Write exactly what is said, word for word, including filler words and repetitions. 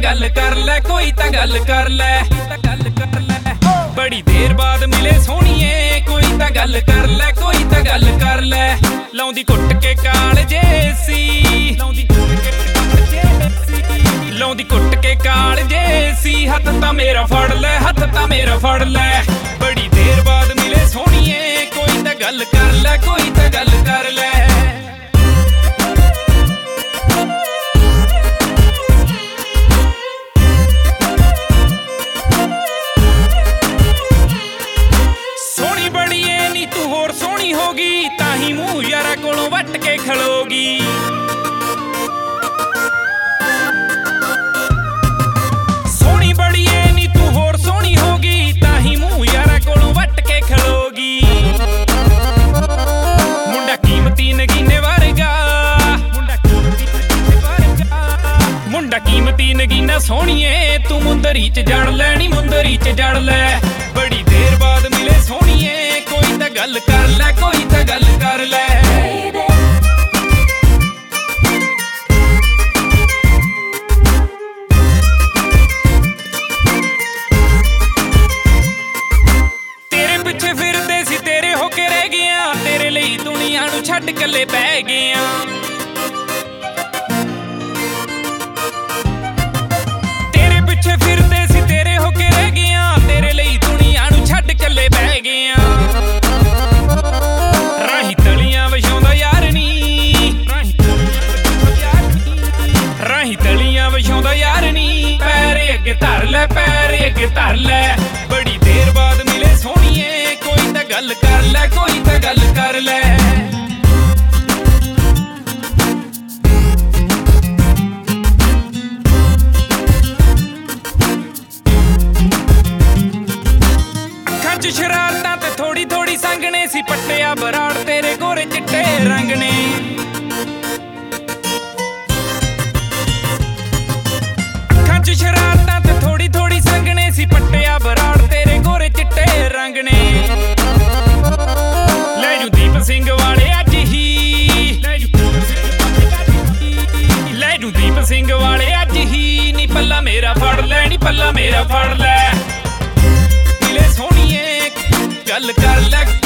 गल कर लै कोई तां गल कर लै बड़ी देर बाद मिले सोहणीए कोई तां गल कर लै कोई तां गल कर लै लाउंदी कुट के कालजे सी लाउंदी कुट के कालजे सी हथ तां मेरा फड़ लै हथ तां मेरा फड़ लै बड़ी देर बाद मिले सोहणीए कोई तां गल कर लै कोई तां गल कर लै सोहनी होगी ताही मूंह यारा कोलों वट के खलोगी सोहनी बड़ी है नी तू होर सोहनी होगी ताही मूंह यारा कोलों वट के खलोगी मुंडा कीमती नगीने वर्गा मुंडा कीमती नगीना सोहणीए तू मुंदरी च जड़ लै नी मुंदरी च जड़ लै बड़ी देर बाद मिले सोहणीए कोई तां गल कर लै कोई तां गल कर लै तेरे पिछे फिरदे सी तेरे होके रह गया तेरे लई दुनिया नूं छड्ड कल्ले बह गया तेरे पिछे फिरदे सी तेरे होके रह गया तेरे लई दुनिया नूं छड्ड कल्ले बह गया तलियां विछाउंदा यार नी पैर अगे धर लै पैर अगे धर लै बड़ी देर बाद मिले सोहणीए कोई तां गल कर लै कोई तां गल कर लै अखां च शरारतां ते थोड़ी थोड़ी संगने सी पट्टिया बराड़ तेरे गोरे चिट्टे रंग ने शरारतां ते थोड़ी थोड़ी संगने सी पट्टिया बराड़ तेरे गोरे चिट्टे रंग ने लै जू दीप सिंह वाले अज ही लै जू दीप सिंह वाले अज ही नी पल्ला मेरा फड़ लै नी पल्ला मेरा फड़ लै मिले सोहणीए गल कर लै